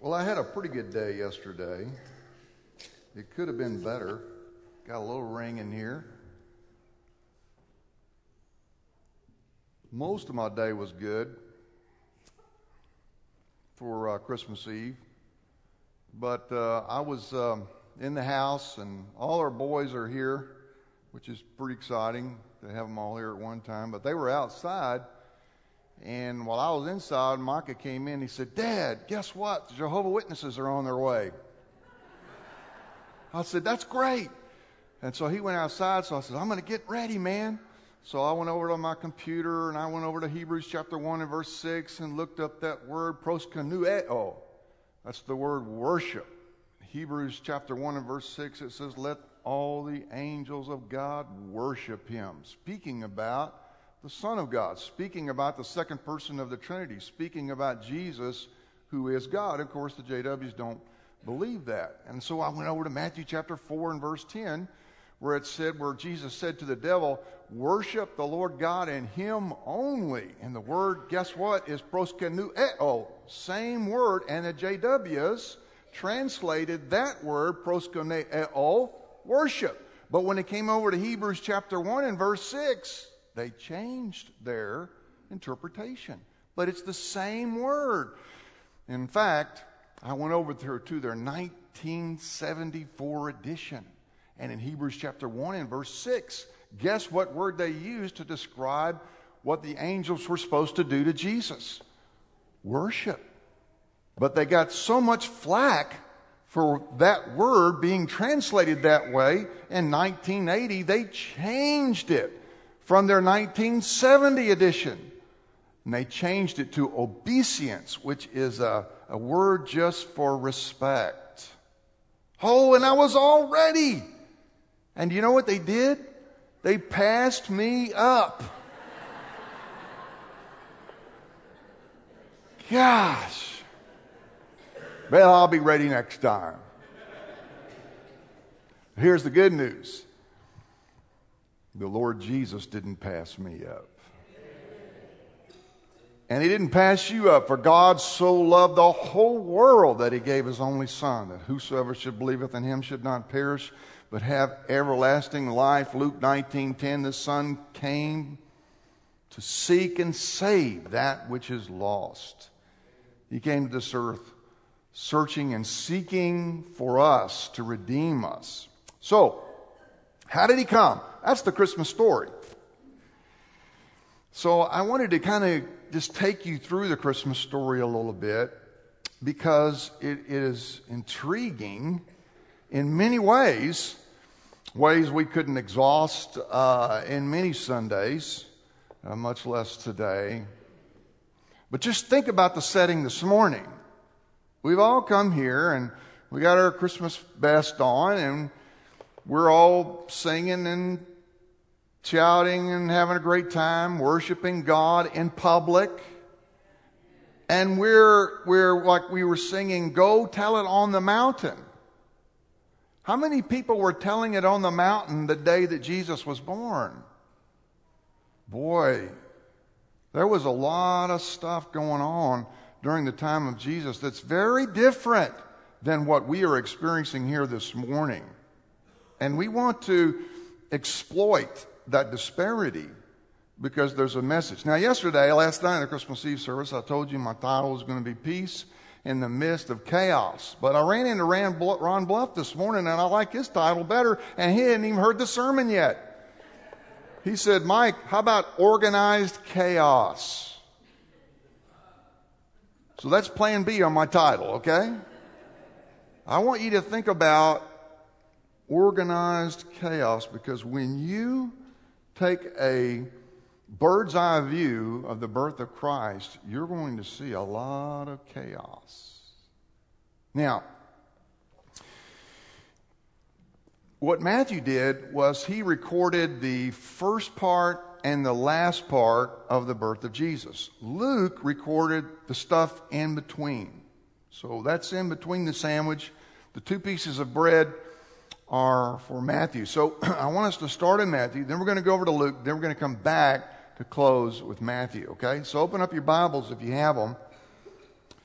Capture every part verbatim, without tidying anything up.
Well, I had a pretty good day yesterday. It could have been better. Got a little ring in here. Most of my day was good for uh, Christmas Eve. But uh, I was um, in the house, and all our boys are here, which is pretty exciting to have them all here at one time. But they were outside, and while I was inside, Micah came in. He said, "Dad, guess what? The Jehovah's Witnesses are on their way." I said, "That's great." And so he went outside, so I said, "I'm going to get ready, man." So I went over to my computer, and I went over to Hebrews chapter one and verse six and looked up that word, proskuneo. That's the word worship. Hebrews chapter one and verse six, it says, "Let all the angels of God worship him." Speaking about the Son of God, speaking about the second person of the Trinity, speaking about Jesus, who is God. Of course, the J Ws don't believe that. And so I went over to Matthew chapter four and verse ten, where it said, where Jesus said to the devil, "Worship the Lord God and him only." And the word, guess what, is proskuneo. Same word, and the J Ws translated that word, proskuneo, worship. But when it came over to Hebrews chapter one and verse six, they changed their interpretation. But it's the same word. In fact, I went over to, to their nineteen seventy-four edition. And in Hebrews chapter one and verse six, guess what word they used to describe what the angels were supposed to do to Jesus? Worship. But they got so much flack for that word being translated that way. In nineteen eighty, they changed it from their nineteen seventy edition. And they changed it to obeisance, which is a, a word just for respect. Oh, and I was all ready. And you know what they did? They passed me up. Gosh. Well, I'll be ready next time. Here's the good news. The Lord Jesus didn't pass me up. And he didn't pass you up. For God so loved the whole world that he gave his only Son, that whosoever should believeth in him should not perish, but have everlasting life. Luke nineteen ten, the Son came to seek and save that which is lost. He came to this earth searching and seeking for us to redeem us. So, how did he come? That's the Christmas story. So I wanted to kind of just take you through the Christmas story a little bit because it is intriguing in many ways, ways we couldn't exhaust uh, in many Sundays, uh, much less today. But just think about the setting this morning. We've all come here and we got our Christmas best on and we're all singing and shouting and having a great time, worshiping God in public. And we're, we're like we were singing, "Go tell it on the mountain." How many people were telling it on the mountain the day that Jesus was born? Boy, there was a lot of stuff going on during the time of Jesus that's very different than what we are experiencing here this morning. And we want to exploit that disparity because there's a message. Now, yesterday, last night in the Christmas Eve service, I told you my title was going to be Peace in the Midst of Chaos. But I ran into Ron Bluff this morning, and I like his title better, and he hadn't even heard the sermon yet. He said, "Mike, how about Organized Chaos?" So that's plan B on my title, okay? I want you to think about organized chaos, because when you take a bird's eye view of the birth of Christ, you're going to see a lot of chaos. Now, what Matthew did was he recorded the first part and the last part of the birth of Jesus. Luke recorded the stuff in between. So that's in between the sandwich. The two pieces of bread are for Matthew. So I want us to start in Matthew, then we're going to go over to Luke, then we're going to come back to close with Matthew, okay? So open up your Bibles if you have them.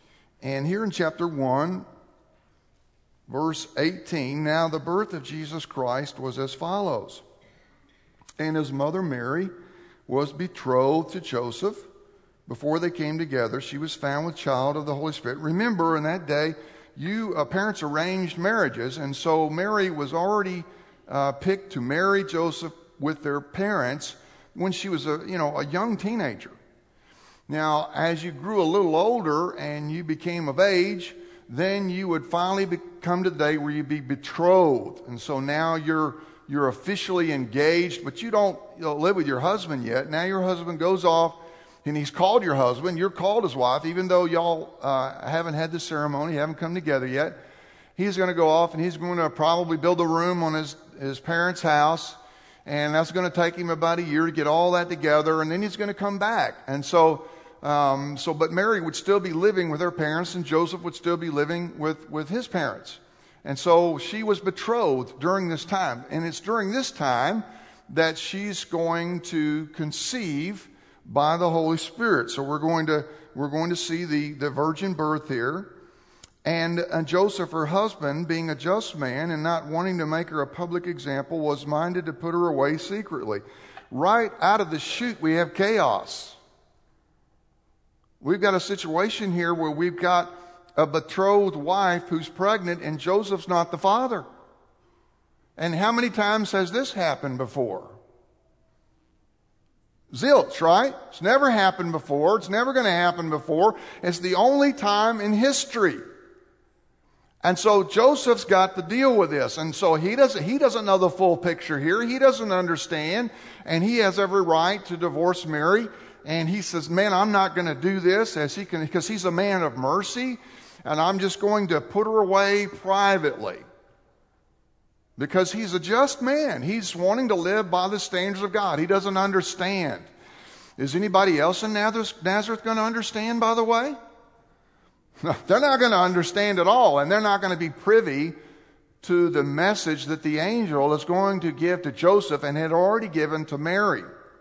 And here in chapter one, verse eighteen, now the birth of Jesus Christ was as follows. And his mother Mary was betrothed to Joseph. Before they came together, she was found with child of the Holy Spirit. Remember, in that day, you uh, parents arranged marriages, and so Mary was already uh, picked to marry Joseph with their parents when she was a you know a young teenager. Now, as you grew a little older and you became of age, then you would finally be, come to the day where you'd be betrothed, and so now you're you're officially engaged, but you don't you know, live with your husband yet. Now your husband goes off. And he's called your husband. You're called his wife, even though y'all uh, haven't had the ceremony, haven't come together yet. He's going to go off and he's going to probably build a room on his, his parents' house. And that's going to take him about a year to get all that together. And then he's going to come back. And so, um, so, but Mary would still be living with her parents, and Joseph would still be living with, with his parents. And so she was betrothed during this time. And it's during this time that she's going to conceive by the Holy Spirit. So we're going to we're going to see the, the virgin birth here. And, and Joseph, her husband, being a just man and not wanting to make her a public example, was minded to put her away secretly. Right out of the chute, we have chaos. We've got a situation here where we've got a betrothed wife who's pregnant, and Joseph's not the father. And how many times has this happened before? Zilch, right? It's never happened before. It's never going to happen before. It's the only time in history. And so Joseph's got to deal with this. And so he doesn't, he doesn't know the full picture here. He doesn't understand. And he has every right to divorce Mary. And he says, man, I'm not going to do this as he can, because he's a man of mercy. And I'm just going to put her away privately. Because he's a just man. He's wanting to live by the standards of God. He doesn't understand. Is anybody else in Nazareth going to understand, by the way? No, they're not going to understand at all. And they're not going to be privy to the message that the angel is going to give to Joseph and had already given to Mary.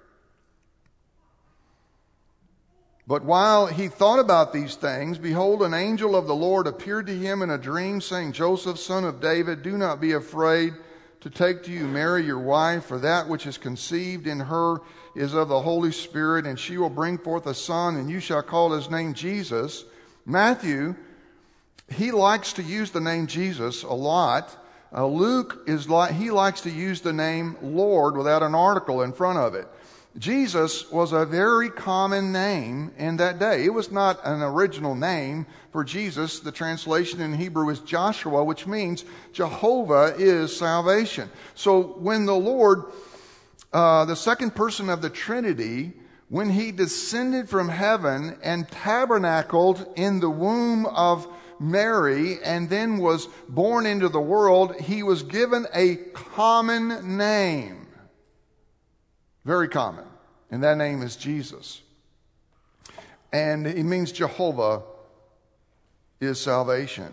But while he thought about these things, behold, an angel of the Lord appeared to him in a dream, saying, Joseph, son of David, do not be afraid to take to you Mary your wife, for that which is conceived in her is of the Holy Spirit, and she will bring forth a son, and you shall call his name Jesus. Matthew, he likes to use the name Jesus a lot. Uh, Luke, is like he likes to use the name Lord without an article in front of it. Jesus was a very common name in that day. It was not an original name for Jesus. The translation in Hebrew is Joshua, which means Jehovah is salvation. So when the Lord, uh, the second person of the Trinity, when he descended from heaven and tabernacled in the womb of Mary and then was born into the world, he was given a common name. Very common. And that name is Jesus. And it means Jehovah is salvation.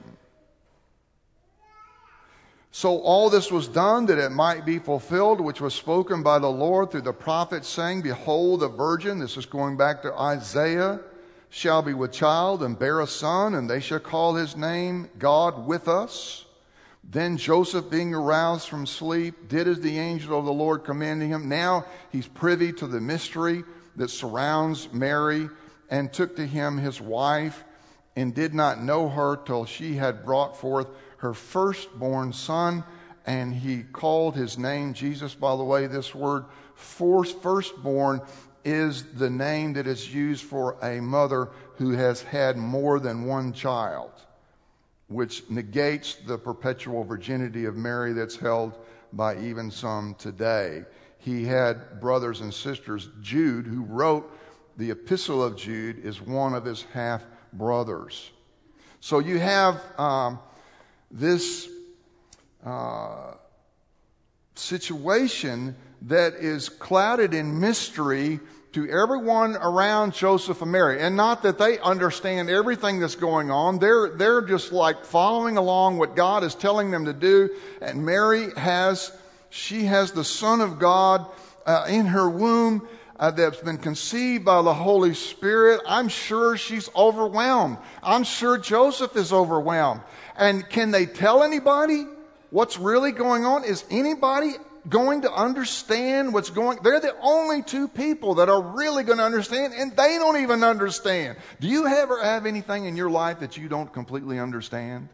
So all this was done that it might be fulfilled, which was spoken by the Lord through the prophet, saying, behold, the virgin, this is going back to Isaiah, shall be with child and bear a son, and they shall call his name God with us. Then Joseph, being aroused from sleep, did as the angel of the Lord commanded him. Now he's privy to the mystery that surrounds Mary, and took to him his wife, and did not know her till she had brought forth her firstborn son, and he called his name Jesus. By the way, this word firstborn is the name that is used for a mother who has had more than one child, which negates the perpetual virginity of Mary that's held by even some today. He had brothers and sisters. Jude, who wrote the Epistle of Jude, is one of his half-brothers. So you have um, this uh, situation that is clouded in mystery to everyone around Joseph and Mary. And not that they understand everything that's going on. They're, they're just like following along what God is telling them to do. And Mary has, she has the Son of God uh, in her womb. uh, that's been conceived by the Holy Spirit. I'm sure she's overwhelmed. I'm sure Joseph is overwhelmed. And can they tell anybody what's really going on? Is anybody going to understand what's going on? They're the only two people that are really going to understand, and they don't even understand. Do you ever have anything in your life that you don't completely understand?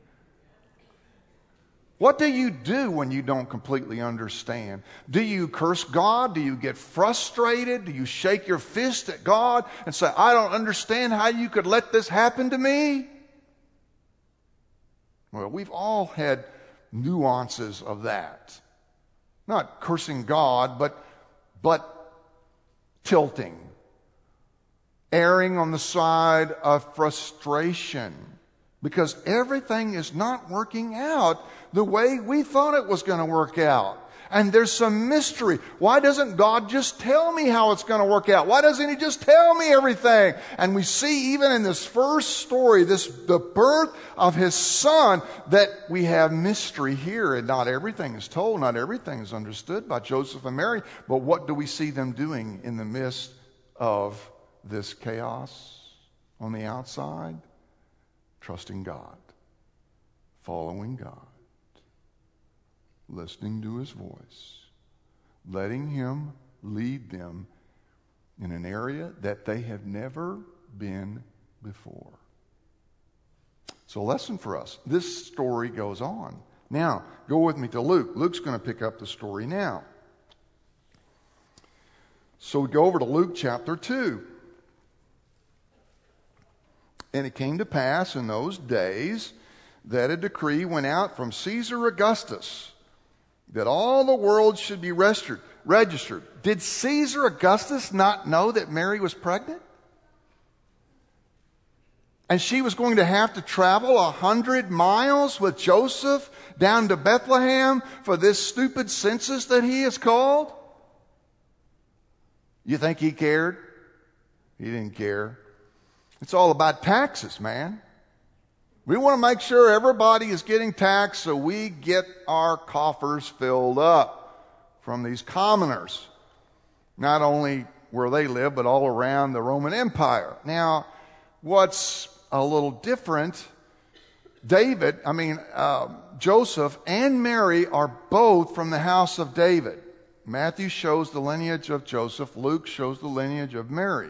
What do you do when you don't completely understand? Do you curse God? Do you get frustrated? Do you shake your fist at God and say, I don't understand how you could let this happen to me? Well, we've all had nuances of that. Not cursing God, but, but tilting. Erring on the side of frustration. Because everything is not working out the way we thought it was going to work out. And there's some mystery. Why doesn't God just tell me how it's going to work out? Why doesn't He just tell me everything? And we see even in this first story, this the birth of His Son, that we have mystery here. And not everything is told. Not everything is understood by Joseph and Mary. But what do we see them doing in the midst of this chaos on the outside? Trusting God, following God, listening to His voice, letting Him lead them in an area that they have never been before. So a lesson for us. This story goes on. Now, go with me to Luke. Luke's going to pick up the story now. So we go over to Luke chapter two. And it came to pass in those days that a decree went out from Caesar Augustus that all the world should be registered. registered. Did Caesar Augustus not know that Mary was pregnant? And she was going to have to travel a hundred miles with Joseph down to Bethlehem for this stupid census that he is called? You think he cared? He didn't care. It's all about taxes, man. We want to make sure everybody is getting taxed so we get our coffers filled up from these commoners. Not only where they live, but all around the Roman Empire. Now, what's a little different, David, I mean, uh, Joseph and Mary are both from the house of David. Matthew shows the lineage of Joseph. Luke shows the lineage of Mary.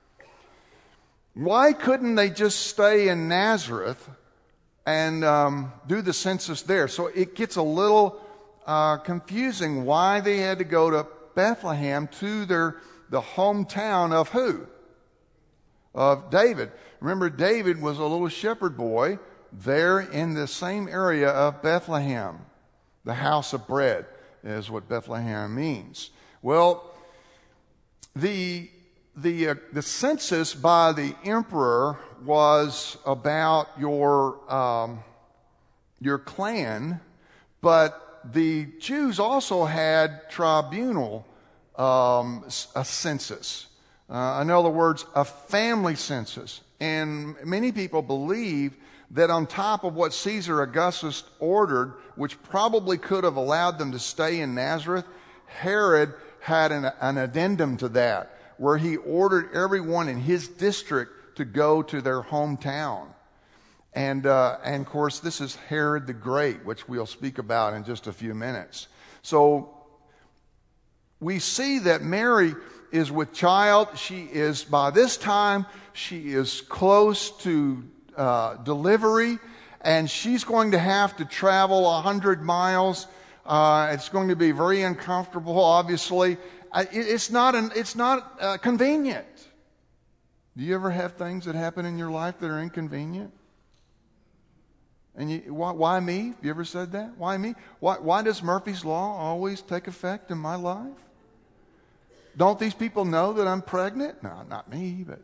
Why couldn't they just stay in Nazareth and um, do the census there? So it gets a little uh, confusing why they had to go to Bethlehem, to their the hometown of who? Of David. Remember, David was a little shepherd boy there in the same area of Bethlehem. The house of bread is what Bethlehem means. Well, the The, uh, the census by the emperor was about your, um, your clan, but the Jews also had tribunal, um, a census. Uh, in other words, a family census. And many people believe that on top of what Caesar Augustus ordered, which probably could have allowed them to stay in Nazareth, Herod had an, an addendum to that, where he ordered everyone in his district to go to their hometown. And, uh, and of course, this is Herod the Great, which we'll speak about in just a few minutes. So we see that Mary is with child. She is, by this time, she is close to uh, delivery, and she's going to have to travel a hundred miles. Uh, it's going to be very uncomfortable, obviously. It's not an, it's not uh, convenient. Do you ever have things that happen in your life that are inconvenient? And you, why, why me? You ever said that? Why me? Why, why does Murphy's Law always take effect in my life? Don't these people know that I'm pregnant? No, not me, but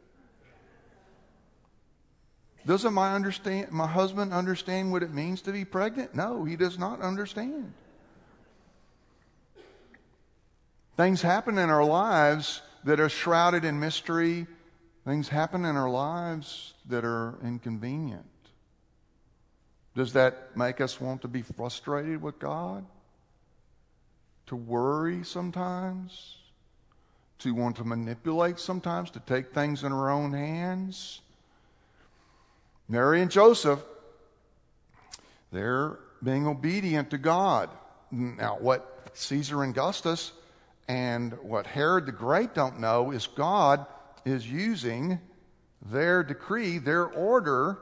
doesn't my understand my husband understand what it means to be pregnant? No, he does not understand. Things happen in our lives that are shrouded in mystery. Things happen in our lives that are inconvenient. Does that make us want to be frustrated with God? To worry sometimes? to want to manipulate sometimes, to take things in her own hands. Mary and Joseph, they're being obedient to God. Now, what Caesar Augustus and what Herod the Great don't know is God is using their decree, their order,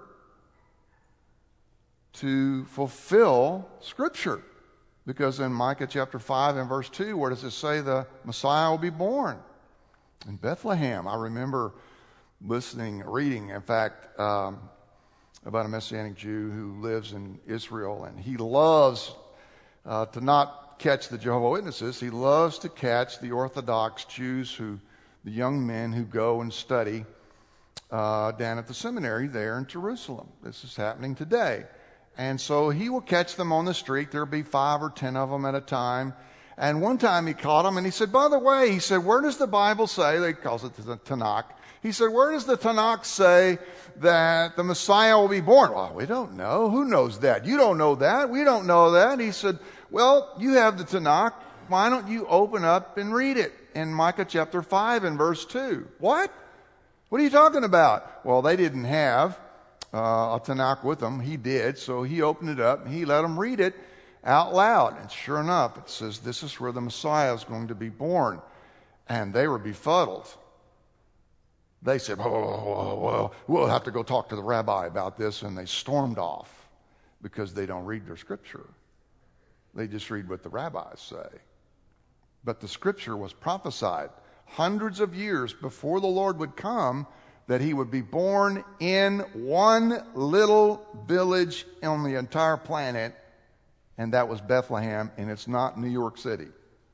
to fulfill Scripture. Because in Micah chapter five and verse two, where does it say the Messiah will be born? In Bethlehem. I remember listening, reading, in fact, um, about a Messianic Jew who lives in Israel, and he loves uh, to not catch the Jehovah's Witnesses. He loves to catch the Orthodox Jews, who, the young men who go and study uh, down at the seminary there in Jerusalem. This is happening today. And so he will catch them on the street. There'll be five or ten of them at a time. And one time he caught them and he said, by the way, he said, where does the Bible say, they calls it the Tanakh. He said, where does the Tanakh say that the Messiah will be born? Well, we don't know. Who knows that? You don't know that. We don't know that. He said, well, you have the Tanakh. Why don't you open up and read it in Micah chapter five and verse two? What? What are you talking about? Well, they didn't have Uh, a Tanakh with him. He did, so he opened it up and he let them read it out loud. And sure enough, it says this is where the Messiah is going to be born. And they were befuddled. They said, oh, well, well, we'll have to go talk to the rabbi about this. And they stormed off because they don't read their Scripture. They just read what the rabbis say. But the Scripture was prophesied hundreds of years before the Lord would come, that he would be born in one little village on the entire planet, and that was Bethlehem, and it's not New York City.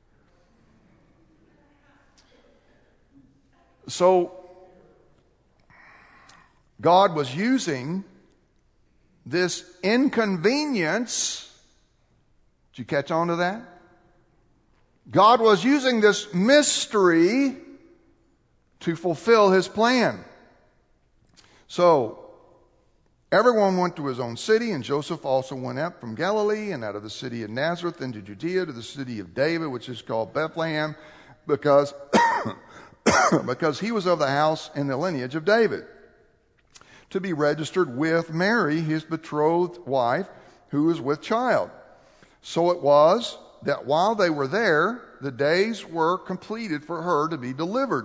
So, God was using this inconvenience. Did you catch on to that? God was using this mystery to fulfill his plan. So, everyone went to his own city, and Joseph also went up from Galilee and out of the city of Nazareth into Judea to the city of David, which is called Bethlehem, because, because he was of the house and the lineage of David, to be registered with Mary, his betrothed wife, who was with child. So it was that while they were there, the days were completed for her to be delivered.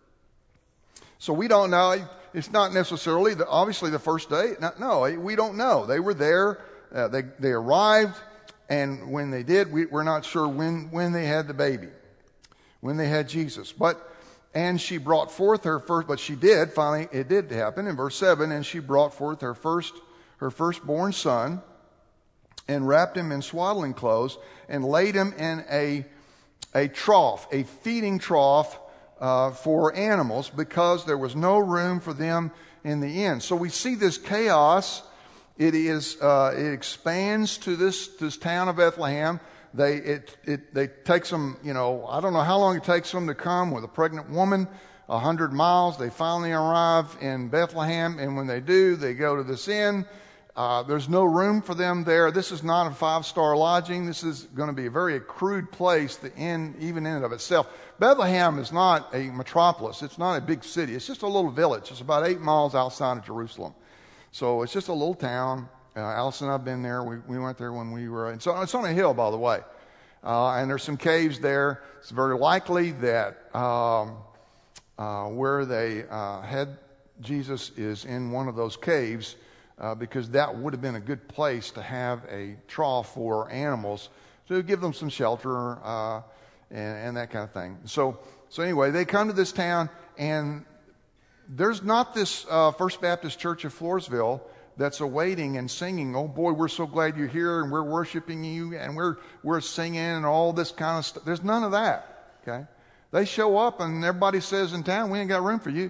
So we don't know. It's not necessarily, the, obviously, the first day. No, no, we don't know. They were there. Uh, they they arrived, and when they did, we, we're not sure when when they had the baby, when they had Jesus. But and she brought forth her first. But she did finally. It did happen in verse seven. And she brought forth her first her firstborn son, and wrapped him in swaddling clothes, and laid him in a a trough, a feeding trough. Uh, for animals, because there was no room for them in the inn. So we see this chaos. It is uh, it expands to this this town of Bethlehem. They it it they takes them, you know, I don't know how long it takes them to come with a pregnant woman, a hundred miles. They finally arrive in Bethlehem, and when they do, they go to this inn. Uh, there's no room for them there. This is not a five-star lodging. This is going to be a very crude place, the inn, even in and of itself. Bethlehem is not a metropolis. It's not a big city. It's just a little village. It's about eight miles outside of Jerusalem. So it's just a little town. Uh, Alice and I have been there. We, we went there when we were... And so it's on a hill, by the way. Uh, and there's some caves there. It's very likely that um, uh, where they uh, had Jesus is in one of those caves, Uh, because that would have been a good place to have a trough for animals to give them some shelter uh, and, and that kind of thing. So, so anyway, they come to this town, and there's not this uh, First Baptist Church of Floresville that's awaiting and singing, oh boy, we're so glad you're here, and we're worshiping you, and we're we're singing and all this kind of stuff. There's none of that. Okay, they show up, and everybody says in town, we ain't got room for you.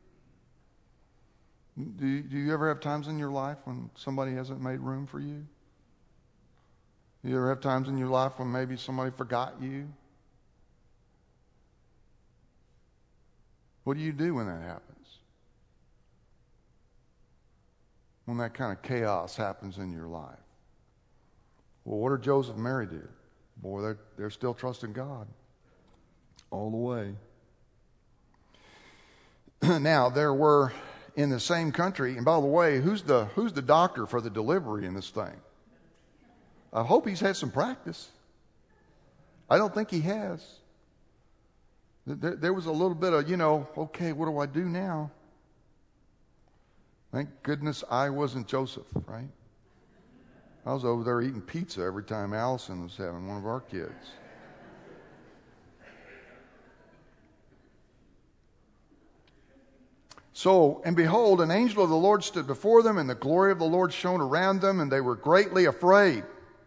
Do you, do you ever have times in your life when somebody hasn't made room for you? Do you ever have times in your life when maybe somebody forgot you? What do you do when that happens? When that kind of chaos happens in your life? Well, what did Joseph and Mary do? Boy, they're, they're still trusting God all the way. Now, there were in the same country, and by the way, who's the, who's the doctor for the delivery in this thing? I hope he's had some practice. I don't think he has. There, there was a little bit of, you know, okay, what do I do now? Thank goodness I wasn't Joseph, right? I was over there eating pizza every time Allison was having one of our kids. So, and behold, an angel of the Lord stood before them, and the glory of the Lord shone around them, and they were greatly afraid.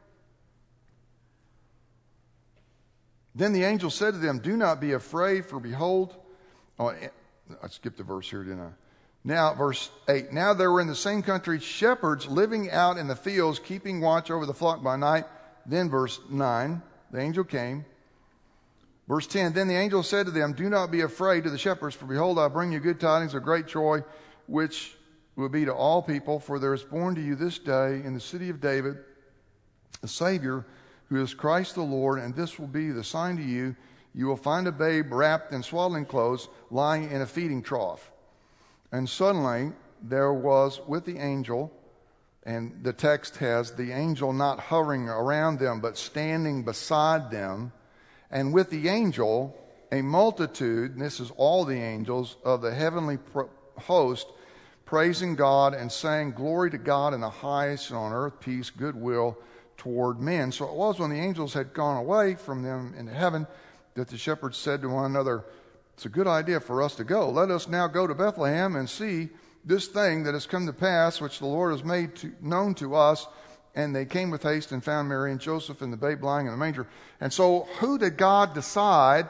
Then the angel said to them, do not be afraid, for behold, oh, I skipped a verse here, didn't I? Now, verse eight, now there were in the same country shepherds living out in the fields, keeping watch over the flock by night. Then verse nine, the angel came. Verse ten, then the angel said to them, do not be afraid, to the shepherds, for behold, I bring you good tidings of great joy, which will be to all people, for there is born to you this day in the city of David a Savior, who is Christ the Lord, and this will be the sign to you. You will find a babe wrapped in swaddling clothes, lying in a feeding trough. And suddenly there was with the angel, and the text has the angel not hovering around them, but standing beside them, and with the angel a multitude, and this is all the angels, of the heavenly host, praising God and saying, glory to God in the highest, and on earth peace, goodwill toward men. So it was when the angels had gone away from them into heaven that the shepherds said to one another, it's a good idea for us to go. Let us now go to Bethlehem and see this thing that has come to pass, which the Lord has made to, known to us. And they came with haste and found Mary and Joseph and the babe lying in the manger. And so who did God decide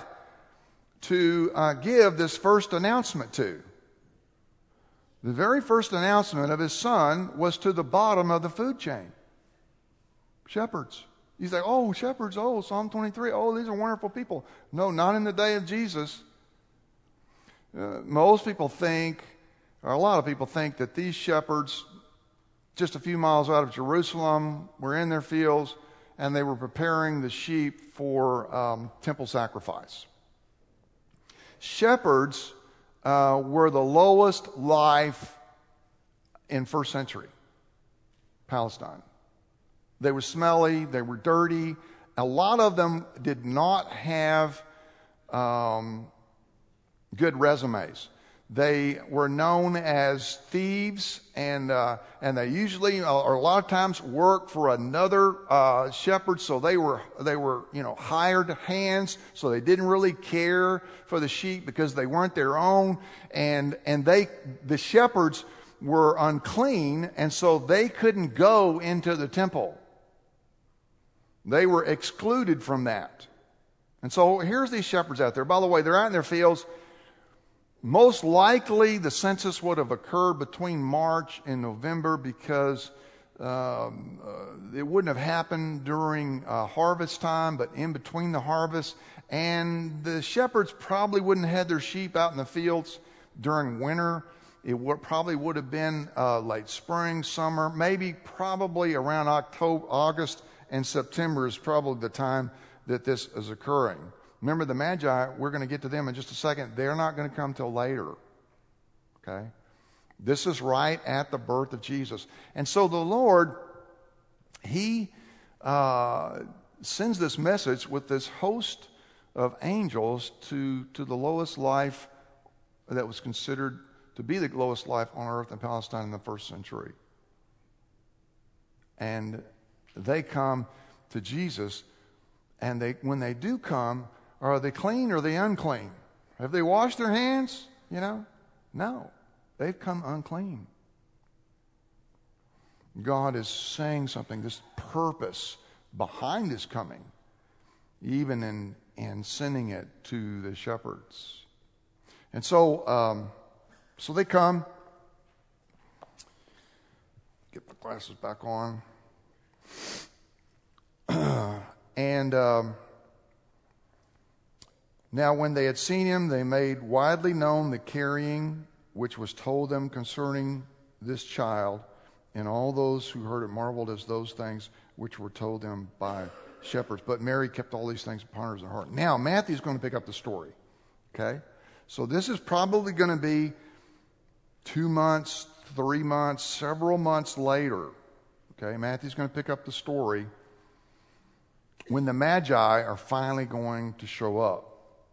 to uh, give this first announcement to? The very first announcement of his son was to the bottom of the food chain. Shepherds. You say, oh, shepherds, oh, Psalm twenty-three, oh, these are wonderful people. No, not in the day of Jesus. Uh, most people think, or a lot of people think, that these shepherds, just a few miles out of Jerusalem, were in their fields, and they were preparing the sheep for um, temple sacrifice. Shepherds uh, were the lowest life in first century Palestine. They were smelly, they were dirty. A lot of them did not have um, good resumes. They were known as thieves, and uh, and they usually, or a lot of times, worked for another uh, shepherd. So they were they were you know hired hands. So they didn't really care for the sheep because they weren't their own, and and they the shepherds were unclean, and so they couldn't go into the temple. They were excluded from that. And so here's these shepherds out there. By the way, they're out in their fields. Most likely the census would have occurred between March and November because um, uh, it wouldn't have happened during uh, harvest time, but in between the harvest. And the shepherds probably wouldn't have had their sheep out in the fields during winter. It would, probably would have been uh, late spring, summer, maybe probably around October, August, and September is probably the time that this is occurring. Remember the Magi, we're going to get to them in just a second. They're not going to come till later. Okay? This is right at the birth of Jesus. And so the Lord, He uh, sends this message with this host of angels to, to the lowest life that was considered to be the lowest life on earth in Palestine in the first century. And they come to Jesus, and they when they do come, are they clean or are they unclean? Have they washed their hands? You know? No. They've come unclean. God is saying something, this purpose behind His coming, even in, in sending it to the shepherds. And so, um, so they come. Get the glasses back on. and um, now when they had seen him, they made widely known the carrying which was told them concerning this child, and all those who heard it marveled at those things which were told them by shepherds. But Mary kept all these things upon her heart. Now Matthew's going to pick up the story. Okay, So this is probably going to be two months, three months, several months later. Okay, Matthew's going to pick up the story when the Magi are finally going to show up.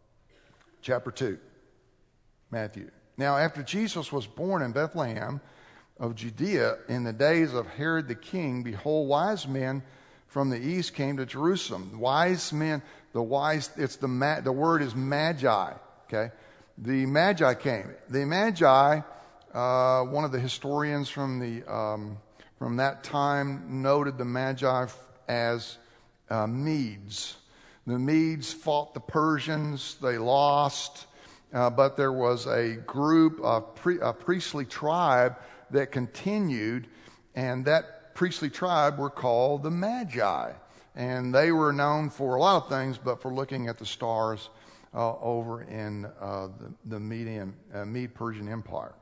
Chapter two, Matthew. Now, after Jesus was born in Bethlehem of Judea in the days of Herod the king, behold, wise men from the east came to Jerusalem. Wise men, the wise, it's the ma, the word is magi. Okay, the Magi came. The Magi, uh, one of the historians from the um, from that time noted the Magi as uh, Medes. The Medes fought the Persians. They lost. Uh, but there was a group, a, pre, a priestly tribe that continued, and that priestly tribe were called the Magi. And they were known for a lot of things, but for looking at the stars uh, over in uh, the, the Median, uh, Mede-Persian Empire.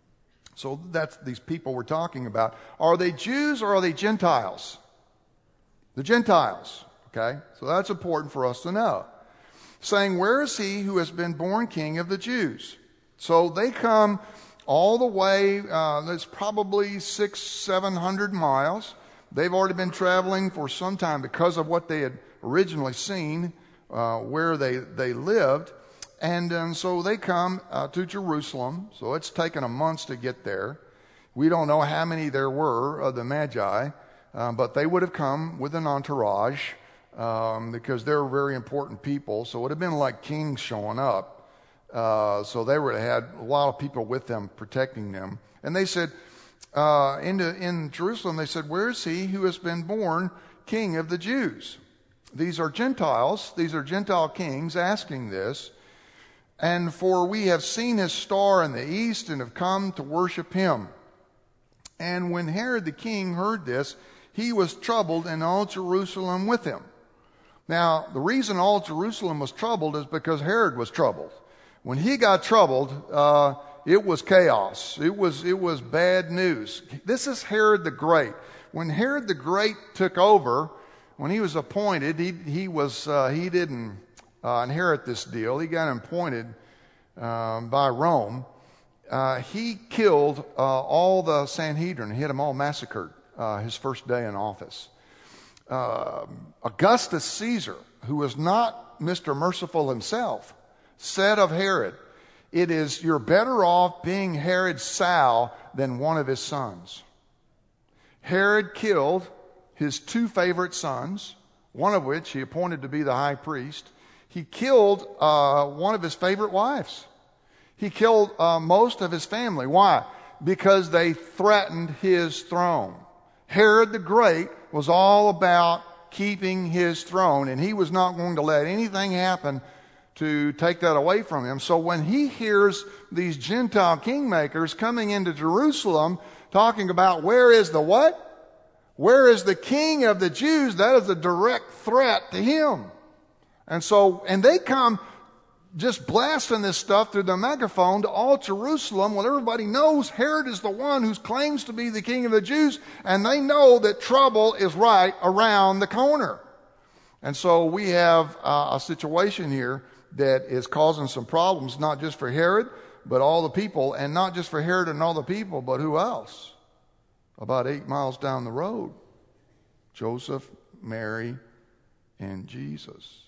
So that's these people we're talking about. Are they Jews or are they Gentiles? The Gentiles, okay? So that's important for us to know. Saying, where is he who has been born king of the Jews? So they come all the way, uh, it's probably six, seven hundred miles. They've already been traveling for some time because of what they had originally seen, uh, where they, they lived. And um, so they come uh, to Jerusalem. So it's taken a month to get there. We don't know how many there were of the Magi, uh, but they would have come with an entourage. Um, because they're very important people. So it would have been like kings showing up. Uh, so they would have had a lot of people with them protecting them. And they said, uh, in, the, in Jerusalem, they said, where is he who has been born king of the Jews? These are Gentiles. These are Gentile kings asking this. And for we have seen his star in the east and have come to worship him. And when Herod the king heard this, he was troubled, and all Jerusalem with him. Now, the reason all Jerusalem was troubled is because Herod was troubled. When he got troubled, uh, it was chaos. It was, it was bad news. This is Herod the Great. When Herod the Great took over, when he was appointed, he, he was, uh, he didn't uh, inherit this deal. He got appointed um, by Rome. Uh, he killed uh, all the Sanhedrin. He had them all massacred uh, his first day in office. Uh, Augustus Caesar, who was not Mister Merciful himself, said of Herod, it is you're better off being Herod's sow than one of his sons. Herod killed his two favorite sons, one of which he appointed to be the high priest. He killed uh, one of his favorite wives. He killed uh, most of his family. Why? Because they threatened his throne. Herod the Great was all about keeping his throne, and he was not going to let anything happen to take that away from him. So when he hears these Gentile kingmakers coming into Jerusalem talking about where is the what? Where is the king of the Jews? That is a direct threat to him. And so, and they come just blasting this stuff through the megaphone to all Jerusalem when everybody knows Herod is the one who claims to be the king of the Jews, and they know that trouble is right around the corner. And so we have uh, a situation here that is causing some problems, not just for Herod, but all the people, and not just for Herod and all the people, but who else? About eight miles down the road, Joseph, Mary, and Jesus.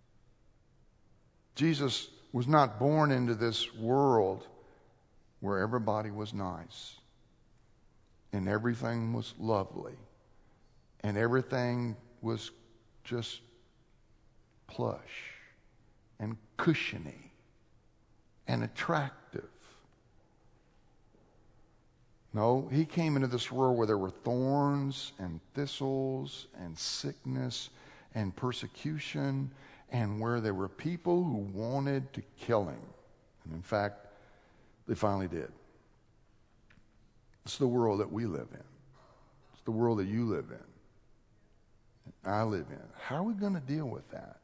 Jesus was not born into this world where everybody was nice and everything was lovely and everything was just plush and cushiony and attractive. No, he came into this world where there were thorns and thistles and sickness and persecution, and where there were people who wanted to kill him. And in fact, they finally did. It's the world that we live in. It's the world that you live in. I live in. How are we going to deal with that?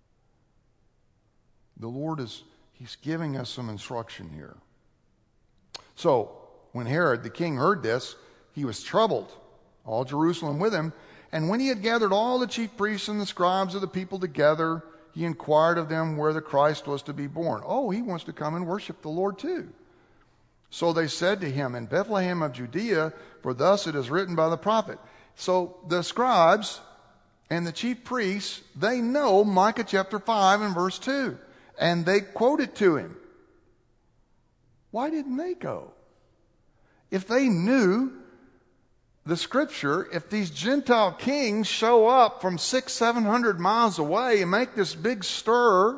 The Lord is, he's giving us some instruction here. So, when Herod the king heard this, he was troubled, all Jerusalem with him. And when he had gathered all the chief priests and the scribes of the people together, he inquired of them where the Christ was to be born. Oh, he wants to come and worship the Lord too. So they said to him, in Bethlehem of Judea, for thus it is written by the prophet. So the scribes and the chief priests, they know Micah chapter five and verse two. And they quote it to him. Why didn't they go? If they knew the scripture, if these Gentile kings show up from six, seven hundred miles away and make this big stir,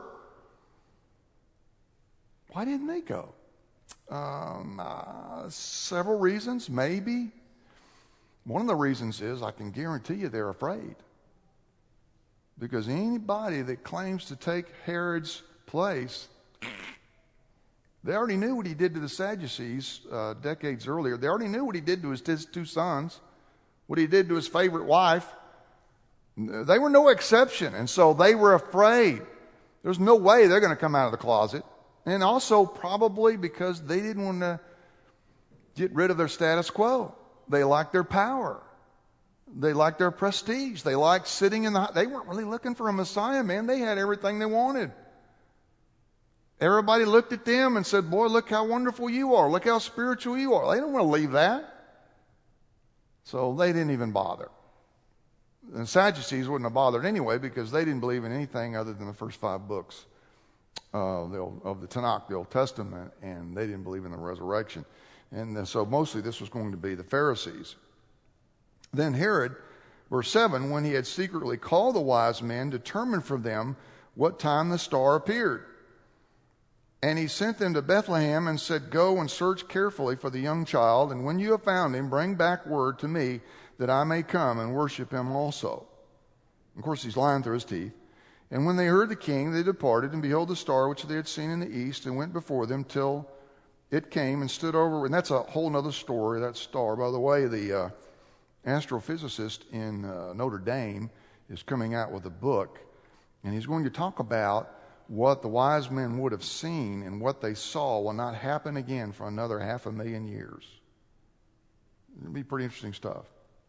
why didn't they go? Um, uh, several reasons, maybe. One of the reasons is I can guarantee you they're afraid. Because anybody that claims to take Herod's place, they already knew what he did to the Sadducees uh, decades earlier. They already knew what he did to his, his two sons, what he did to his favorite wife. They were no exception, and so they were afraid. There's no way they're going to come out of the closet. And also probably because they didn't want to get rid of their status quo. They liked their power. They liked their prestige. They liked sitting in the... They weren't really looking for a Messiah, man. They had everything they wanted. Everybody looked at them and said, boy, look how wonderful you are. Look how spiritual you are. They didn't want to leave that. So they didn't even bother. The Sadducees wouldn't have bothered anyway because they didn't believe in anything other than the first five books uh, the Old, of the Tanakh, the Old Testament, and they didn't believe in the resurrection. And so mostly this was going to be the Pharisees. Then Herod, verse seven, when he had secretly called the wise men, determined from them what time the star appeared. And he sent them to Bethlehem and said, go and search carefully for the young child, and when you have found him, bring back word to me that I may come and worship him also. Of course, he's lying through his teeth. And when they heard the king, they departed, and behold, the star which they had seen in the east, and went before them till it came and stood over. And that's a whole other story, that star. By the way, the uh, astrophysicist in uh, Notre Dame is coming out with a book, and he's going to talk about what the wise men would have seen, and what they saw will not happen again for another half a million years. It'll be pretty interesting stuff.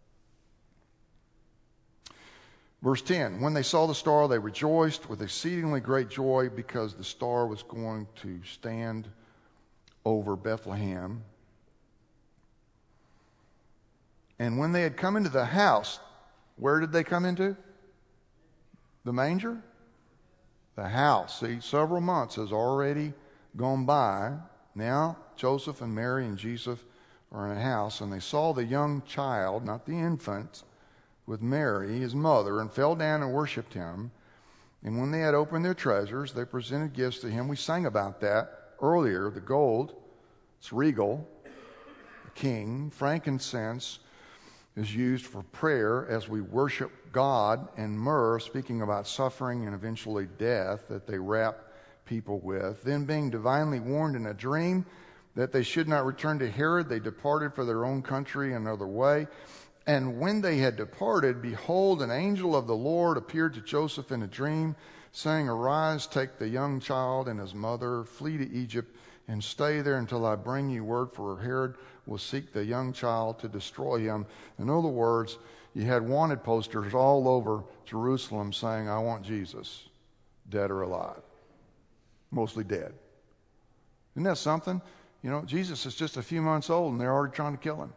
Verse ten, when they saw the star, they rejoiced with exceedingly great joy because the star was going to stand over Bethlehem. And when they had come into the house, where did they come into? The manger? The house. See, several months has already gone by. Now Joseph and Mary and Jesus are in a house, and they saw the young child, not the infant, with Mary, his mother, and fell down and worshipped him. And when they had opened their treasures, they presented gifts to him. We sang about that earlier. The gold, it's regal. The king, frankincense is used for prayer as we worship God, and myrrh, speaking about suffering and eventually death, that they wrap people with. Then, being divinely warned in a dream that they should not return to Herod, they departed for their own country another way. And when they had departed, behold, an angel of the Lord appeared to Joseph in a dream, saying, arise, take the young child and his mother, flee to Egypt, and stay there until I bring you word, for Herod will seek the young child to destroy him. In other words, you had wanted posters all over Jerusalem saying, I want Jesus, dead or alive. Mostly dead. Isn't that something? You know, Jesus is just a few months old and they're already trying to kill him.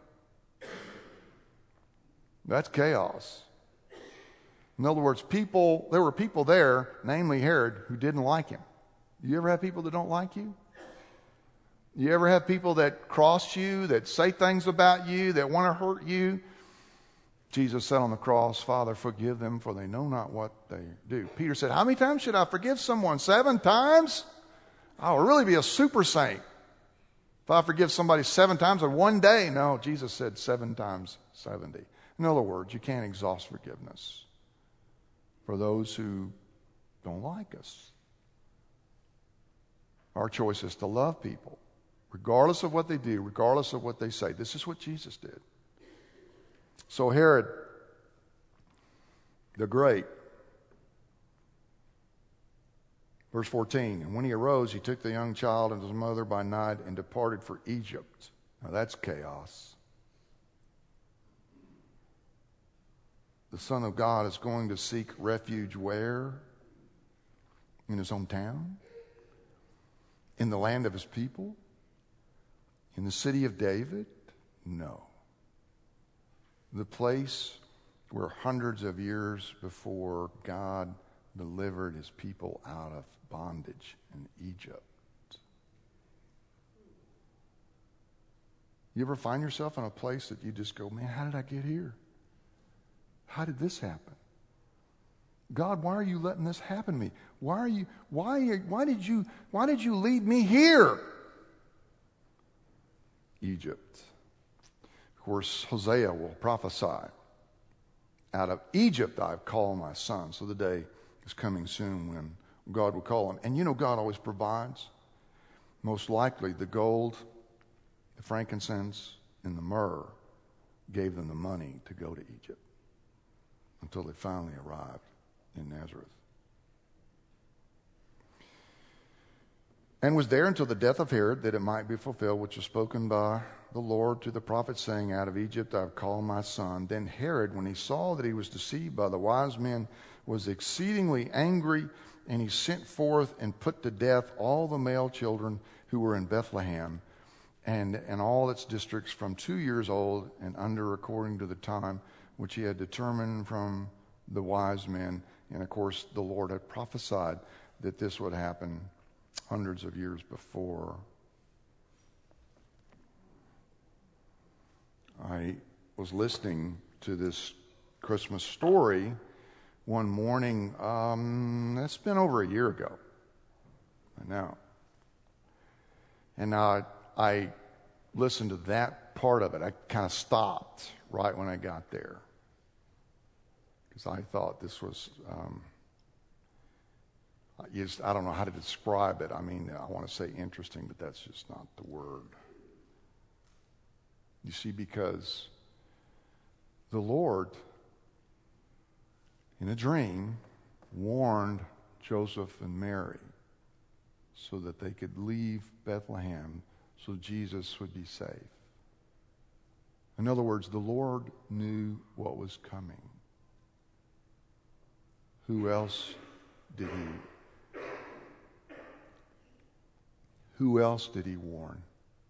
That's chaos. In other words, people, there were people there, namely Herod, who didn't like him. You ever have people that don't like you? You ever have people that cross you, that say things about you, that want to hurt you? Jesus said on the cross, Father, forgive them, for they know not what they do. Peter said, how many times should I forgive someone? Seven times? I'll really be a super saint if I forgive somebody seven times in one day. No, Jesus said seven times seventy. In other words, you can't exhaust forgiveness for those who don't like us. Our choice is to love people, regardless of what they do, regardless of what they say. This is what Jesus did. So Herod the Great, verse fourteen, and when he arose, he took the young child and his mother by night and departed for Egypt. Now that's chaos. The Son of God is going to seek refuge where? In his hometown? In the land of his people? In the city of David? No. The place where hundreds of years before God delivered his people out of bondage in Egypt. You ever find yourself in a place that you just go, man, how did I get here? How did this happen? God, why are you letting this happen to me? Why are you why are, why did you why did you lead me here? Egypt. Of course, Hosea will prophesy. Out of Egypt I've called my son. So the day is coming soon when God will call him. And you know God always provides. Most likely the gold, the frankincense, and the myrrh gave them the money to go to Egypt until they finally arrived in Nazareth. And was there until the death of Herod, that it might be fulfilled, which was spoken by the Lord to the prophet, saying, out of Egypt I have called my son. Then Herod, when he saw that he was deceived by the wise men, was exceedingly angry, and he sent forth and put to death all the male children who were in Bethlehem and, and all its districts from two years old and under, according to the time which he had determined from the wise men. And of course, the Lord had prophesied that this would happen hundreds of years before. I was listening to this Christmas story one morning. Um, it's been over a year ago. I know. And I, I listened to that part of it. I kind of stopped right when I got there, because I thought this was, um, I, just, I don't know how to describe it. I mean, I want to say interesting, but that's just not the word. You see, because the Lord, in a dream, warned Joseph and Mary so that they could leave Bethlehem so Jesus would be safe. In other words, the Lord knew what was coming. Who else did he? Who else did he warn?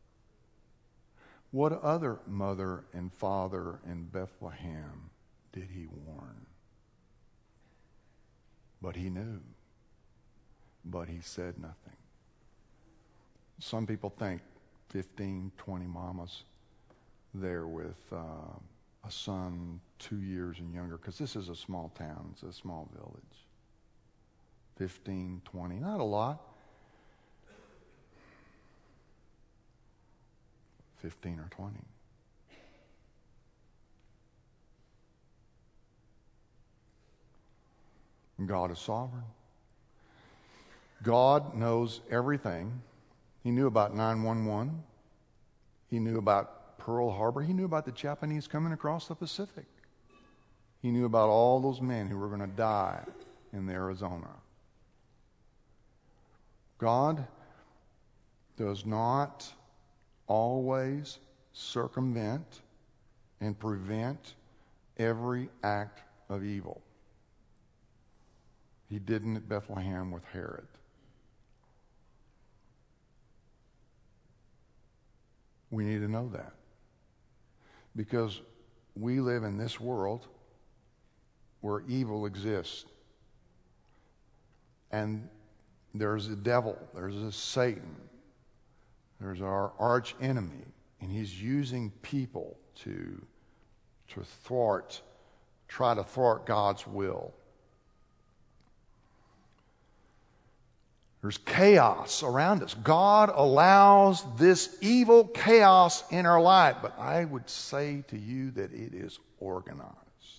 What other mother and father in Bethlehem did he warn? But he knew. But he said nothing. Some people think fifteen, twenty mamas there with uh, a son two years and younger, because this is a small town, it's a small village. fifteen, twenty, not a lot. fifteen or twenty. God is sovereign. God knows everything. He knew about nine one one. He knew about Pearl Harbor. He knew about the Japanese coming across the Pacific. He knew about all those men who were going to die in Arizona. God does not always circumvent and prevent every act of evil. He didn't at Bethlehem with Herod. We need to know that, because we live in this world where evil exists. And there's a devil, there's a Satan, there's our arch enemy, and he's using people to, to thwart, try to thwart God's will. There's chaos around us. God allows this evil chaos in our life, but I would say to you that it is organized.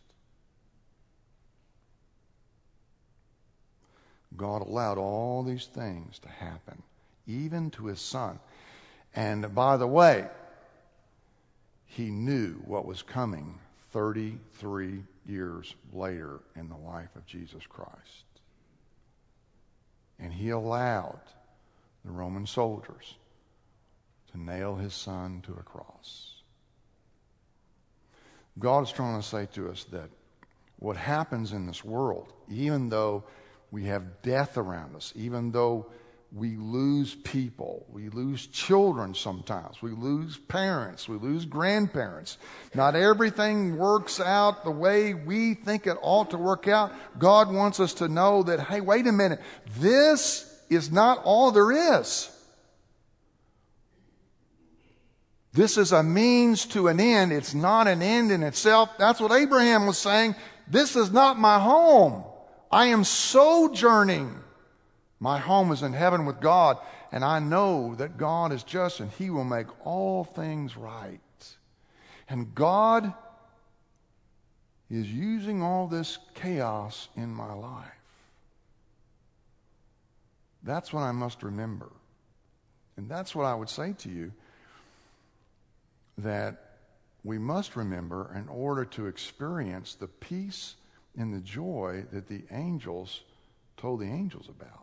God allowed all these things to happen, even to his son. And by the way, he knew what was coming thirty-three years later in the life of Jesus Christ. And he allowed the Roman soldiers to nail his son to a cross. God is trying to say to us that what happens in this world, even though we have death around us, even though we lose people, we lose children sometimes, we lose parents, we lose grandparents. Not everything works out the way we think it ought to work out. God wants us to know that, hey, wait a minute, this is not all there is. This is a means to an end. It's not an end in itself. That's what Abraham was saying. This is not my home. I am sojourning. My home is in heaven with God, and I know that God is just and He will make all things right. And God is using all this chaos in my life. That's what I must remember. And that's what I would say to you, that we must remember in order to experience the peace and the joy that the angels told the angels about.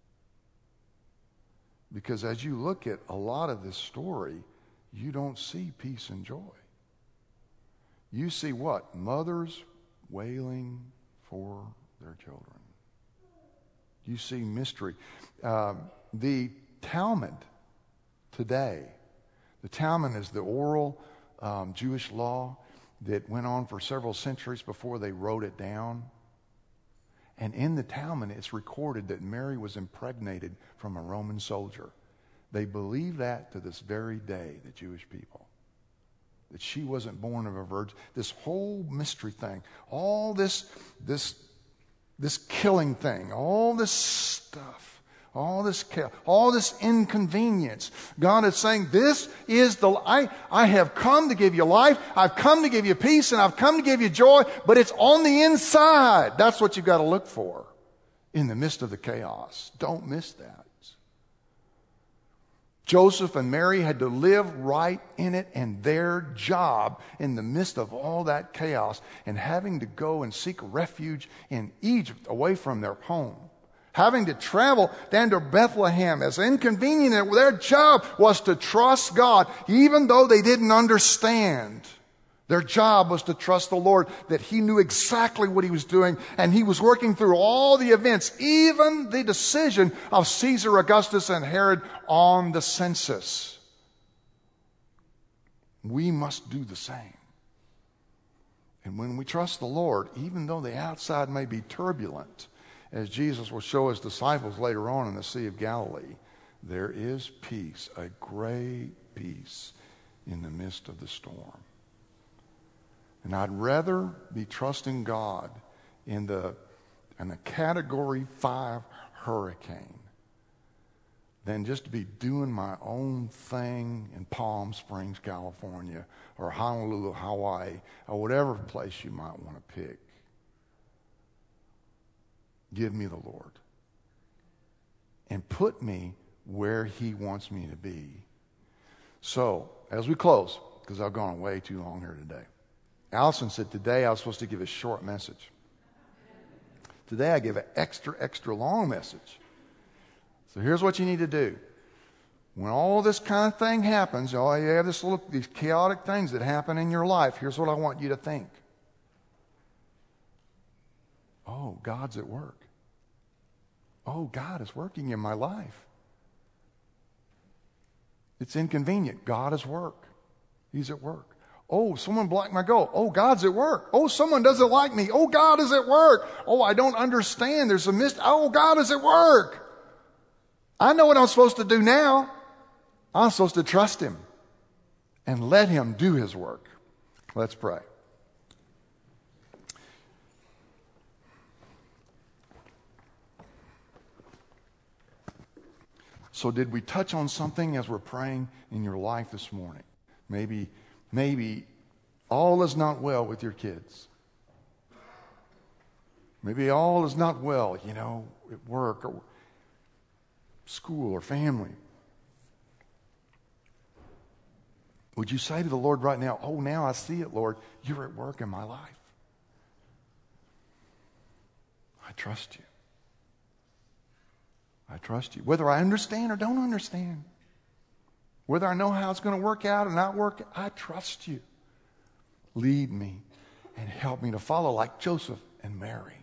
Because as you look at a lot of this story, you don't see peace and joy. You see what? Mothers wailing for their children. You see mystery. Um, the Talmud today, the Talmud is the oral um, Jewish law that went on for several centuries before they wrote it down. And in the Talmud, it's recorded that Mary was impregnated from a Roman soldier. They believe that to this very day, the Jewish people. That she wasn't born of a virgin. This whole mystery thing, all this, this, this killing thing, all this stuff, all this chaos, all this inconvenience. God is saying, this is the, I, I have come to give you life, I've come to give you peace, and I've come to give you joy, but it's on the inside. That's what you've got to look for in the midst of the chaos. Don't miss that. Joseph and Mary had to live right in it, and their job in the midst of all that chaos and having to go and seek refuge in Egypt away from their home. Having to travel down to Bethlehem, as inconvenient as their job was to trust God, even though they didn't understand. Their job was to trust the Lord, that He knew exactly what He was doing, and He was working through all the events, even the decision of Caesar Augustus and Herod on the census. We must do the same. And when we trust the Lord, even though the outside may be turbulent, as Jesus will show His disciples later on in the Sea of Galilee, there is peace, a great peace in the midst of the storm. And I'd rather be trusting God in the in a category five hurricane than just to be doing my own thing in Palm Springs, California, or Honolulu, Hawaii, or whatever place you might want to pick. Give me the Lord. And put me where He wants me to be. So, as we close, because I've gone way too long here today. Allison said today I was supposed to give a short message. Today I give an extra, extra long message. So here's what you need to do. When all this kind of thing happens, oh, you have this little, these chaotic things that happen in your life, here's what I want you to think. Oh, God's at work. Oh, God is working in my life. It's inconvenient. God is work. He's at work. Oh, someone blocked my goal. Oh, God's at work. Oh, someone doesn't like me. Oh, God is at work. Oh, I don't understand. There's a mist. Oh, God is at work. I know what I'm supposed to do now. I'm supposed to trust Him and let Him do His work. Let's pray. So did we touch on something as we're praying in your life this morning? Maybe Maybe all is not well with your kids. Maybe all is not well, you know, at work or school or family. Would you say to the Lord right now, oh, now I see it, Lord. You're at work in my life. I trust you. I trust you. Whether I understand or don't understand. Whether I know how it's going to work out or not work, I trust you. Lead me and help me to follow like Joseph and Mary.